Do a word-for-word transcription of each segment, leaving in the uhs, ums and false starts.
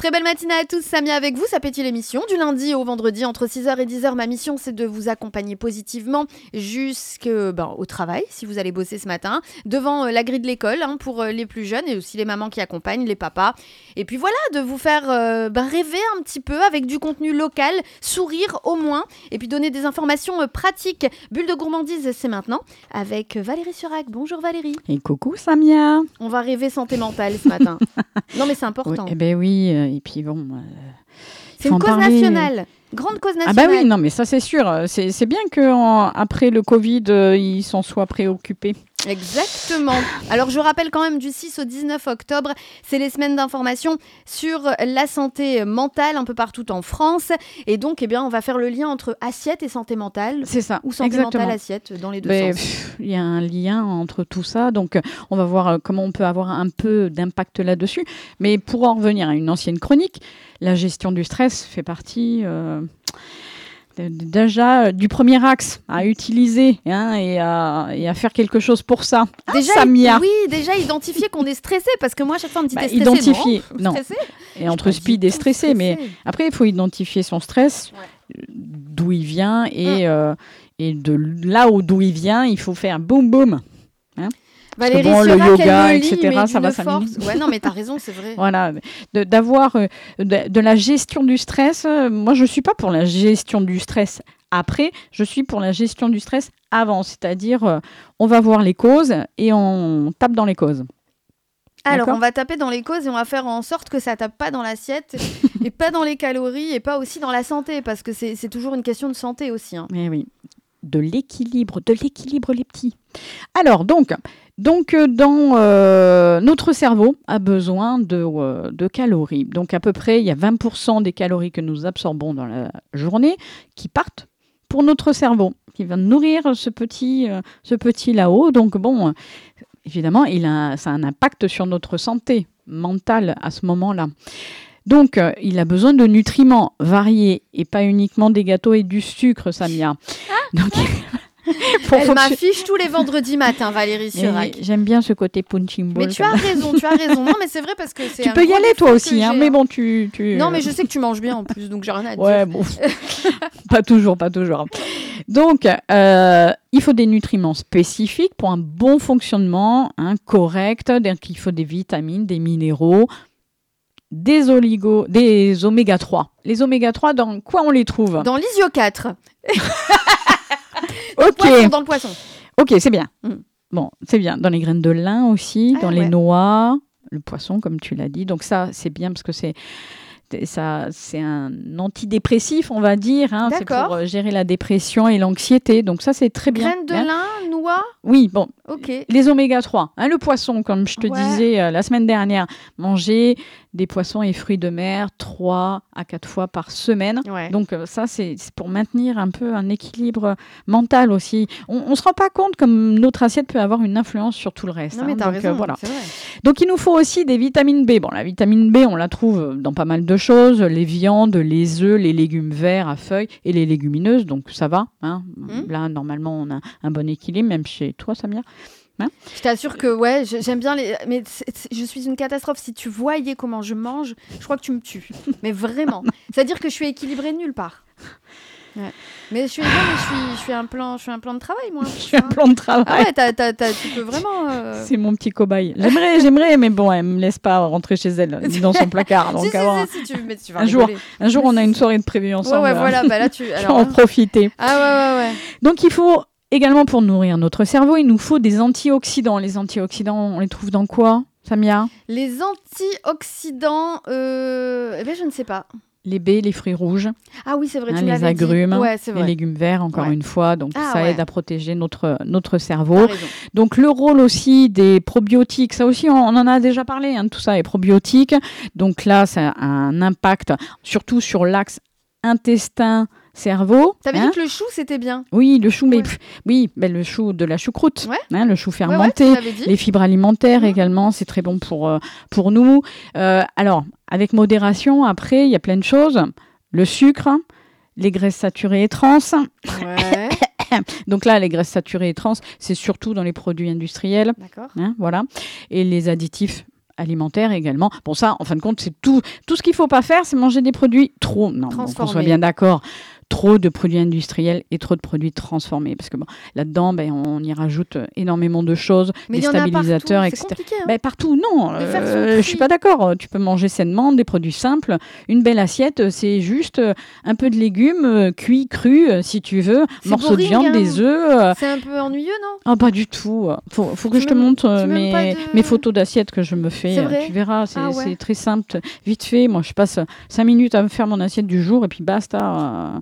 Très belle matinée à tous, Samia avec vous, ça pétille l'émission du lundi au vendredi entre six heures et dix heures. Ma mission c'est de vous accompagner positivement jusqu'au ben, au travail si vous allez bosser ce matin, devant euh, la grille de l'école hein, pour euh, les plus jeunes et aussi les mamans qui accompagnent, les papas. Et puis voilà, de vous faire euh, ben, rêver un petit peu avec du contenu local, sourire au moins et puis donner des informations euh, pratiques. Bulle de gourmandise, c'est maintenant avec Valérie Surac. Bonjour Valérie. Et coucou Samia. On va rêver santé mentale ce matin. Non mais c'est important. Oui, eh ben oui, euh, et puis bon... Euh, c'est une cause parler. nationale, grande cause nationale. Ah bah oui, non mais ça c'est sûr. C'est, c'est bien qu'après le Covid, euh, ils s'en soient préoccupés. Exactement. Alors, je rappelle quand même du six au dix-neuf octobre, c'est les semaines d'information sur la santé mentale un peu partout en France. Et donc, eh bien, on va faire le lien entre assiette et santé mentale. C'est ça. Ou santé exactement. mentale, assiette, dans les deux Mais, sens. Il y a un lien entre tout ça. Donc, on va voir comment on peut avoir un peu d'impact là-dessus. Mais pour en revenir à une ancienne chronique, la gestion du stress fait partie... Euh déjà du premier axe à utiliser hein, et, à, et à faire quelque chose pour ça. Déjà, ah, Samia. Oui, déjà identifier qu'on est stressé, parce que moi, à chaque fois, on me dit bah, t'es stressé, identifier, non, non. Et entre speed et stressé, mais après, il faut identifier son stress, ouais. d'où il vient, et, hum. euh, et de là où d'où il vient, il faut faire boum boum. Hein. Valérie bon, Surac, le yoga, elle me lit, et cetera, ça va force. Ouais, non, mais t'as raison, c'est vrai. Voilà, de, d'avoir euh, de, de la gestion du stress. Euh, moi, je suis pas pour la gestion du stress après, je suis pour la gestion du stress avant, c'est-à-dire euh, on va voir les causes et on tape dans les causes. Alors, D'accord. on va taper dans les causes et on va faire en sorte que ça tape pas dans l'assiette et pas dans les calories et pas aussi dans la santé, parce que c'est, c'est toujours une question de santé aussi. Hein. Mais oui, de l'équilibre, de l'équilibre les petits. Alors, donc, donc euh, dans, euh, notre cerveau a besoin de, euh, de calories. Donc, à peu près, il y a vingt pour cent des calories que nous absorbons dans la journée qui partent pour notre cerveau, qui va nourrir ce petit, euh, ce petit là-haut. Donc, bon, euh, évidemment, il a, ça a un impact sur notre santé mentale à ce moment-là. Donc, euh, il a besoin de nutriments variés et pas uniquement des gâteaux et du sucre, Samia. Ah, Donc, pour Elle m'affiche tous les vendredis matins, Valérie Surac. J'aime bien ce côté punching ball. Mais tu as raison, tu as raison. Non, mais c'est vrai parce que c'est. Tu un peux y aller toi aussi, hein, j'ai... mais bon, tu, tu. Non, mais je sais que tu manges bien en plus, donc j'ai rien à dire. Ouais, bon. pas toujours, pas toujours. Donc, euh, il faut des nutriments spécifiques pour un bon fonctionnement hein, correct. Donc, il faut des vitamines, des minéraux. Des oligos, des oméga trois. Les oméga trois, dans quoi on les trouve ? Dans l'isio quatre. Ok. Poisson, dans le poisson. Ok, c'est bien. Mm. Bon, c'est bien. Dans les graines de lin aussi, ah, dans ouais. les noix, le poisson, comme tu l'as dit. Donc ça, c'est bien parce que c'est ça, c'est un antidépressif, on va dire. Hein. C'est pour gérer la dépression et l'anxiété. Donc ça, c'est très bien. Graines de hein. lin, noix. Oui, bon. Ok. Les oméga trois. Hein, le poisson, comme je te ouais. disais euh, la semaine dernière, manger des poissons et fruits de mer trois à quatre fois par semaine. Ouais. Donc euh, ça, c'est, c'est pour maintenir un peu un équilibre mental aussi. On ne se rend pas compte comme notre assiette peut avoir une influence sur tout le reste. Non, hein. mais t'as Donc, raison, euh, voilà. c'est vrai. Donc il nous faut aussi des vitamines B. Bon, la vitamine B, on la trouve dans pas mal de choses. Les viandes, les œufs, les légumes verts à feuilles et les légumineuses. Donc ça va. Hein. Mmh. Là, normalement, on a un bon équilibre, même chez toi, Samia. Hein je t'assure que ouais, j'aime bien les. Mais c'est, c'est, je suis une catastrophe. Si tu voyais comment je mange, je crois que tu me tues. Mais vraiment. C'est-à-dire que je suis équilibrée nulle part. Ouais. Mais je suis bien, mais je suis, je suis un plan, je suis un plan de travail, moi. Je suis un plan de travail. Ah ouais, t'as, t'as, t'as, tu peux vraiment. Euh... C'est mon petit cobaye. J'aimerais, j'aimerais, mais bon, elle me laisse pas rentrer chez elle dans son placard. Donc si, si, avoir... si, si, tu, mais tu vas un jour, un jour, on a une soirée de prévue ensemble. Ouais, ouais, voilà. Bah là, tu. Alors, en hein. profiter. Ah ouais, ouais, ouais. Donc il faut. Également, pour nourrir notre cerveau, il nous faut des antioxydants. Les antioxydants, on les trouve dans quoi, Samia ? Les antioxydants, euh... eh bien, je ne sais pas. Les baies, les fruits rouges. Ah oui, c'est vrai, hein, tu les l'avais agrumes, dit. Ouais, c'est vrai. les légumes verts, encore ouais. une fois. Donc, ah, ça ouais. aide à protéger notre, notre cerveau. Donc, le rôle aussi des probiotiques, ça aussi, on, on en a déjà parlé, hein, tout ça est probiotique. Donc là, ça a un impact surtout sur l'axe intestin cerveau. T'avais hein. dit que le chou, c'était bien. Oui, le chou, ouais. mais pff, oui, mais le chou de la choucroute, ouais. hein, le chou fermenté, ouais, ouais, les fibres alimentaires mmh. également, c'est très bon pour, euh, pour nous. Euh, alors, avec modération, après, il y a plein de choses. Le sucre, les graisses saturées et trans. Ouais. Donc là, les graisses saturées et trans, c'est surtout dans les produits industriels. D'accord. Hein, voilà. Et les additifs alimentaire également. Bon, ça, en fin de compte, c'est tout. Tout ce qu'il ne faut pas faire, c'est manger des produits trop... Non, bon, qu'on soit bien d'accord. Trop de produits industriels et trop de produits transformés. Parce que bon, là-dedans, ben, on y rajoute énormément de choses, mais des stabilisateurs, partout, et cetera. C'est compliqué, hein. Ben, partout, non. Euh, je ne suis pas d'accord. Tu peux manger sainement des produits simples. Une belle assiette, c'est juste un peu de légumes, euh, cuits, crus, euh, si tu veux, c'est morceaux boring, de viande, hein. des œufs. Euh... C'est un peu ennuyeux, non? Ah, pas du tout. Faut, faut que tu je te même, montre euh, mes, de... mes photos d'assiettes que je me fais. C'est vrai? Tu verras, c'est, ah ouais. c'est très simple, vite fait. Moi, je passe cinq minutes à me faire mon assiette du jour et puis basta. Euh...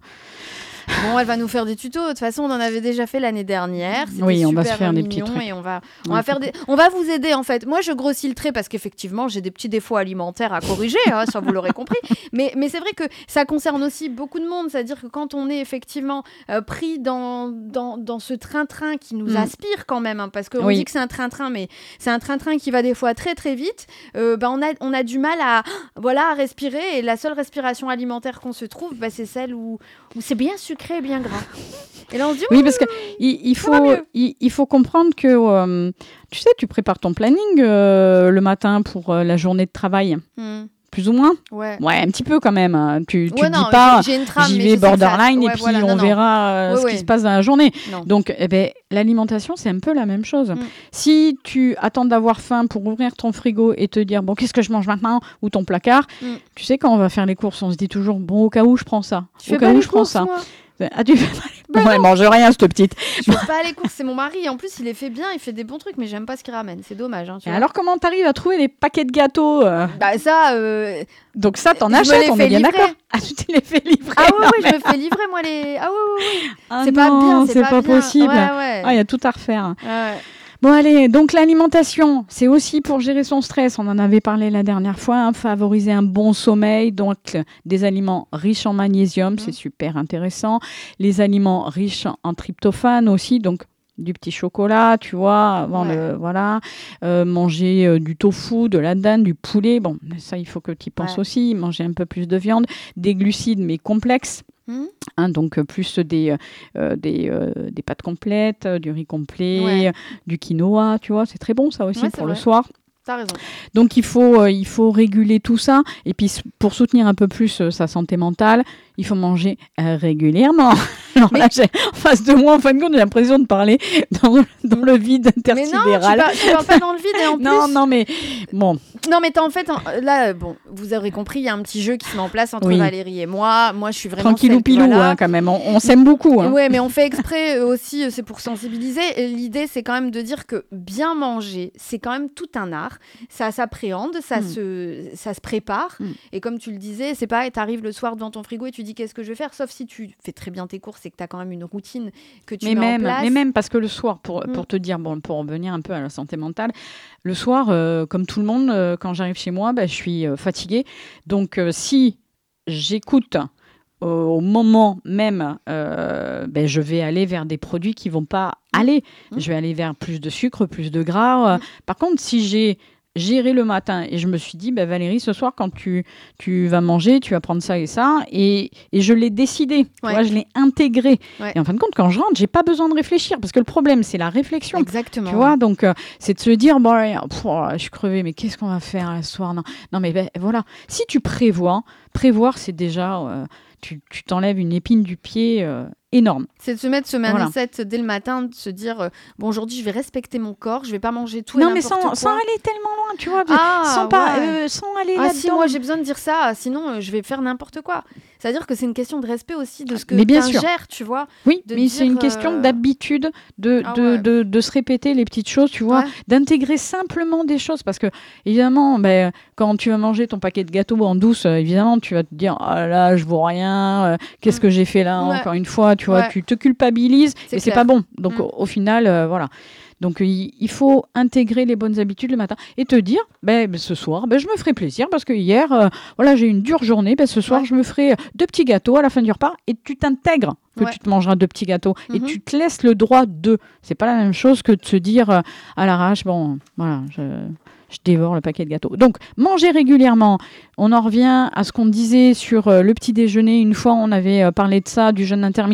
Bon, elle va nous faire des tutos. De toute façon, on en avait déjà fait l'année dernière. C'était oui, on super va se faire mignon des petits trucs. Et on va, on ouais, va faire des... On va vous aider, en fait. Moi, je grossis le trait parce qu'effectivement, j'ai des petits défauts alimentaires à corriger, hein, ça vous l'aurez compris. Mais, mais c'est vrai que ça concerne aussi beaucoup de monde. C'est-à-dire que quand on est effectivement euh, pris dans, dans, dans ce train-train qui nous mm. aspire quand même, hein, parce qu'on oui. dit que c'est un train-train, mais c'est un train-train qui va des fois très, très vite, euh, bah, on, a, on a du mal à, voilà, à respirer. Et la seule respiration alimentaire qu'on se trouve, bah, c'est celle où, où c'est bien sucré et bien gras. Et là, on se dit, oui, parce qu'il il, il, faut, il, il faut comprendre que, euh, tu sais, tu prépares ton planning euh, le matin pour euh, la journée de travail. Mm. Plus ou moins ouais. ouais, un petit peu quand même. Hein. Tu ne ouais, dis pas, j'ai, j'ai trame, j'y vais borderline ça... ouais, et puis voilà, non, on non. verra euh, ouais, ce ouais. qui se passe dans la journée. Non. Donc, eh ben, l'alimentation, c'est un peu la même chose. Mm. Si tu attends d'avoir faim pour ouvrir ton frigo et te dire, bon, qu'est-ce que je mange maintenant? Ou ton placard, mm. tu sais, quand on va faire les courses, on se dit toujours, bon, au cas où, je prends ça. Je au cas où, je prends ça. Moi. Ah, tu fais pas les... bah, elle mange rien, cette petite. Je fais pas les courses, c'est mon mari. En plus, il les fait bien, il fait des bons trucs, mais j'aime pas ce qu'il ramène. C'est dommage. Hein, tu vois. Alors, comment t'arrives à trouver les paquets de gâteaux euh... Bah, ça. Euh... Donc, ça, t'en achètes, on est bien d'accord. Ah, tu te les fais livrer. Ah, oui, oui, je me fais livrer, moi, les. Ah, oui, oui, oui. Ah, c'est non, pas bien, c'est, c'est pas, pas bien. possible. Ouais, ouais. Ah, il y a tout à refaire. Ouais. Bon, allez, donc l'alimentation, c'est aussi pour gérer son stress. On en avait parlé la dernière fois, hein, favoriser un bon sommeil, donc des aliments riches en magnésium, mmh. c'est super intéressant. Les aliments riches en tryptophane aussi, donc du petit chocolat, tu vois, avant ouais. le, voilà, euh, manger euh, du tofu, de la dinde, du poulet, bon, ça, il faut que tu y penses ouais. aussi, manger un peu plus de viande, des glucides, mais complexes. Mmh. Hein, donc euh, plus des, euh, des, euh, des pâtes complètes, euh, du riz complet, ouais. euh, du quinoa, tu vois, c'est très bon ça aussi ouais, pour le soir. T'as raison. Donc il faut, euh, il faut réguler tout ça. Et puis pour soutenir un peu plus euh, sa santé mentale, il faut manger euh, régulièrement. Alors mais... là, j'ai, en face de moi, en fin de compte, j'ai l'impression de parler dans, dans le vide intersidéral. Mais non, tu parles, tu parles pas dans le vide et en plus... Non, non, mais bon... Non, mais t'as en fait, là, bon, vous aurez compris, il y a un petit jeu qui se met en place entre oui. Valérie et moi. Moi, je suis vraiment tranquillou pilou, voilà. hein, quand même. On, on s'aime beaucoup. Hein. Ouais, mais on fait exprès aussi, c'est pour sensibiliser. Et l'idée, c'est quand même de dire que bien manger, c'est quand même tout un art. Ça s'appréhende, ça, mm. se, ça se prépare. Mm. Et comme tu le disais, c'est pareil, t'arrives le soir devant ton frigo et tu dis qu'est-ce que je vais faire, sauf si tu fais très bien tes courses et que t'as quand même une routine que tu mais mets même, en place. Mais même parce que le soir, pour, mm. pour te dire, bon, pour revenir un peu à la santé mentale, le soir, euh, comme tout le monde, euh, quand j'arrive chez moi, bah, je suis euh, fatiguée. Donc, euh, si j'écoute euh, au moment même, euh, bah, je vais aller vers des produits qui ne vont pas aller. Mmh. Je vais aller vers plus de sucre, plus de gras. Mmh. Par contre, si j'ai géré le matin et je me suis dit, bah, Valérie, ce soir, quand tu, tu vas manger, tu vas prendre ça et ça. Et, et je l'ai décidé. Ouais. Tu vois, je l'ai intégré. Ouais. Et en fin de compte, quand je rentre, je n'ai pas besoin de réfléchir. Parce que le problème, c'est la réflexion. Exactement. Tu vois, donc, euh, c'est de se dire, bon, pff, je suis crevée, mais qu'est-ce qu'on va faire ce soir? Non, non mais ben, voilà. Si tu prévois, prévoir, c'est déjà... Euh, tu, tu t'enlèves une épine du pied euh, énorme. C'est de se mettre ce mindset voilà. dès le matin, de se dire euh, bon, aujourd'hui, je vais respecter mon corps, je vais pas manger tout non, et n'importe mais sans, quoi. sans aller tellement loin, tu vois. Ah, sans, pas, ouais. euh, sans aller ah, là-dedans. Si, moi, j'ai besoin de dire ça, sinon, euh, je vais faire n'importe quoi. C'est-à-dire que c'est une question de respect aussi de ce que tu ingères, tu vois. Oui, mais dire, c'est une question euh... d'habitude, de, ah, de, ouais. de, de, de se répéter les petites choses, tu vois, ouais. d'intégrer simplement des choses. Parce que, évidemment, ben, quand tu vas manger ton paquet de gâteaux en douce, euh, évidemment, tu vas te dire, oh là, je vaux rien, euh, qu'est-ce que j'ai fait là, ouais. encore une fois, tu vois, ouais. tu te culpabilises, c'est et clair. C'est pas bon. Donc, mm. au, au final, euh, voilà. Donc, il, il faut intégrer les bonnes habitudes le matin et te dire, ben, ce soir, ben, je me ferai plaisir parce que hier, euh, voilà, j'ai eu une dure journée. Ben, ce soir, ouais. je me ferai deux petits gâteaux à la fin du repas et tu t'intègres que ouais. tu te mangeras deux petits gâteaux mm-hmm. et tu te laisses le droit de. C'est pas la même chose que de se dire euh, à l'arrache, bon, voilà, je... je dévore le paquet de gâteaux. Donc, manger régulièrement. On en revient à ce qu'on disait sur euh, le petit déjeuner. Une fois, on avait euh, parlé de ça, du jeûne intermittent.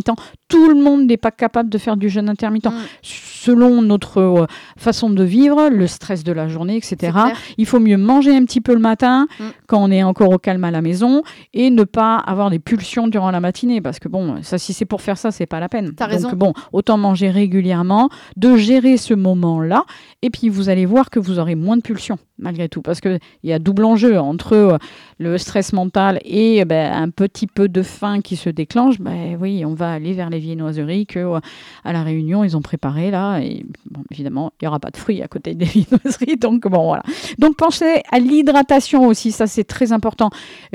tout le monde n'est pas capable de faire du jeûne intermittent. Mmh. Selon notre euh, façon de vivre, le stress de la journée, et cetera, il faut mieux manger un petit peu le matin mmh. quand on est encore au calme à la maison et ne pas avoir des pulsions durant la matinée. Parce que bon, ça, si c'est pour faire ça, c'est pas la peine. T'as Donc raison. bon, autant manger régulièrement, de gérer ce moment-là et puis vous allez voir que vous aurez moins de pulsions malgré tout. Parce qu'il y a double enjeu entre euh, le stress mental et ben, un petit peu de faim qui se déclenche. Ben, oui, on va aller vers les viennoiseries que euh, à la Réunion, ils ont préparées là. Et bon, évidemment, il n'y aura pas de fruits à côté des viennoiseries. Donc, bon, voilà. Donc, pensez à l'hydratation aussi. Ça, c'est très important.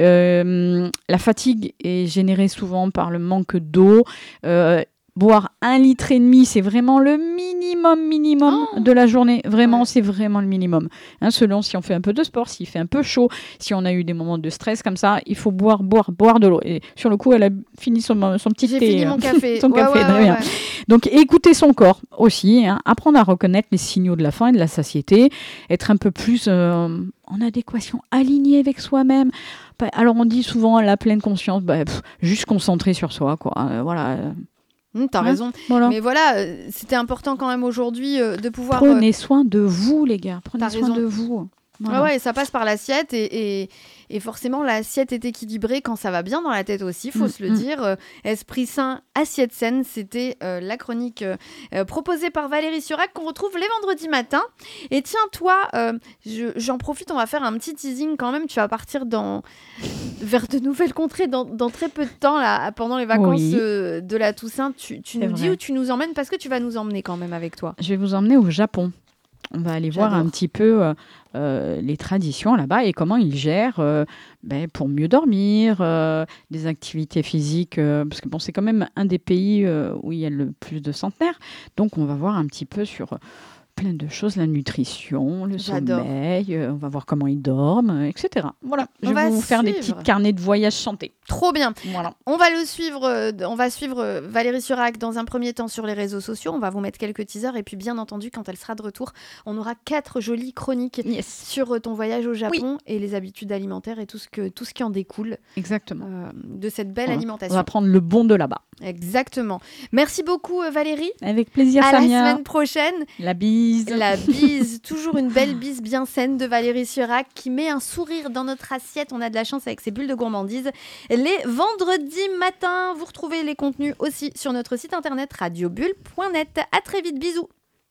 Euh, la fatigue est générée souvent par le manque d'eau. Euh, Boire un litre et demi, c'est vraiment le minimum, minimum oh de la journée. Vraiment, ouais. c'est vraiment le minimum. Hein, selon si on fait un peu de sport, s'il fait un peu chaud, si on a eu des moments de stress comme ça, il faut boire, boire, boire de l'eau. Et sur le coup, elle a fini son, son petit J'ai thé. J'ai fini mon café. son ouais, café, ouais, très ouais, bien. Ouais. Donc, écouter son corps aussi. Hein, apprendre à reconnaître les signaux de la faim et de la satiété. Être un peu plus euh, en adéquation, aligné avec soi-même. Alors, on dit souvent la pleine conscience, bah, pff, juste concentré sur soi, quoi. Euh, voilà. Mmh, t'as hein raison. Voilà. Mais voilà, euh, c'était important quand même aujourd'hui euh, de pouvoir... Prenez euh... soin de vous, les gars. Prenez t'as soin raison. de vous. Voilà. Ouais, ouais, ça passe par l'assiette et, et, et forcément l'assiette est équilibrée quand ça va bien dans la tête aussi, faut mmh, se le mmh. dire. Euh, esprit sain, assiette saine, c'était euh, la chronique euh, proposée par Valérie Surac qu'on retrouve les vendredis matins. Et tiens, toi, euh, je, j'en profite, on va faire un petit teasing quand même. Tu vas partir dans vers de nouvelles contrées dans, dans très peu de temps là, pendant les vacances oui. euh, de la Toussaint. Tu, tu nous vrai. dis où tu nous emmènes parce que tu vas nous emmener quand même avec toi. Je vais vous emmener au Japon. On va aller J'adore. voir un petit peu euh, euh, les traditions là-bas et comment ils gèrent euh, ben, pour mieux dormir, euh, des activités physiques, euh, parce que bon, c'est quand même un des pays euh, où il y a le plus de centenaires. Donc, on va voir un petit peu sur plein de choses, la nutrition, le J'adore. sommeil, euh, on va voir comment ils dorment, et cetera. Voilà, je on vais vous suivre. faire des petits carnets de voyage santé. Trop bien. Voilà. On va le suivre, euh, on va suivre euh, Valérie Surac dans un premier temps sur les réseaux sociaux. On va vous mettre quelques teasers et puis bien entendu, quand elle sera de retour, on aura quatre jolies chroniques yes. sur euh, ton voyage au Japon oui. et les habitudes alimentaires et tout ce que tout ce qui en découle. Exactement. Euh, de cette belle voilà. alimentation. On va prendre le bon de là-bas. Exactement. Merci beaucoup euh, Valérie. Avec plaisir, à Samia. À la semaine prochaine. La bise. La bise. Toujours une belle bise bien saine de Valérie Surac qui met un sourire dans notre assiette. On a de la chance avec ses bulles de gourmandise. Les vendredis matin. Vous retrouvez les contenus aussi sur notre site internet radiobulle point net. À très vite, bisous.